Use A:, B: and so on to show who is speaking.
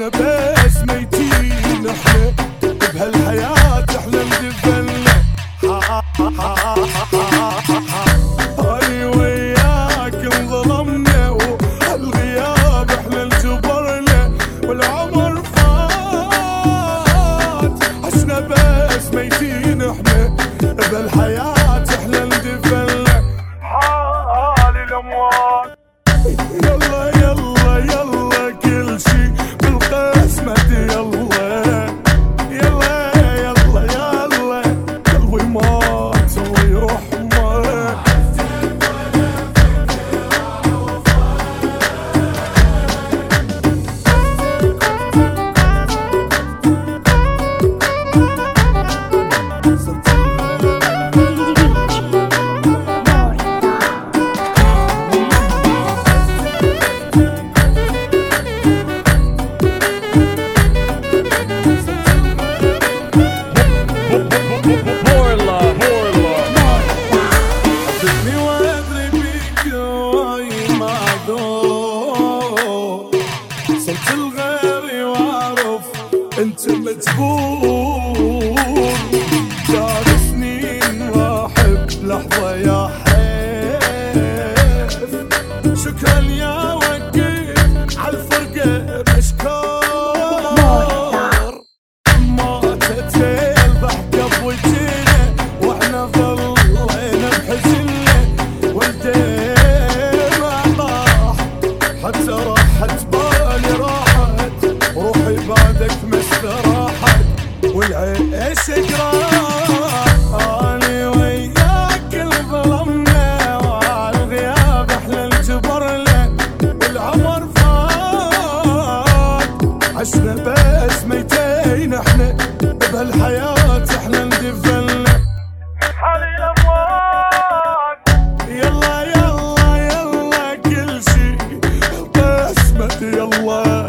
A: عشنا بس ميتين احنا بهالحياة احنا ندفلنا. هاي وياك انظلمنا وهالغياب احنا انجبرنا والعمر فات عشنا بس ميتين احنا بهالحياة احنا ندفلنا. حال الاموات يلا يلا يلا كل شي بالقسمة يلا يلا يلا يلا قلبي مات ويروح مات. صرت الغيري واعرف انت مجبور. دار سنين واحب لحظة يا حيف. شكرا يا وقت عالفرقة مشكور. ماتت الضحكة بوجهنا واحنا ظلينا بحزننا والدمع طاح حتى راحت بالي راحت وروحي بعدك مستراحت والعيش جراح. اني وياك انظلمنا وعالغياب احنا انجبرنا والعمر فات عشنا بس ميتين احنا بهالحياة احنا ندفلنا. حالي الاموات يلا يلا يلا كل شي بسمة يلا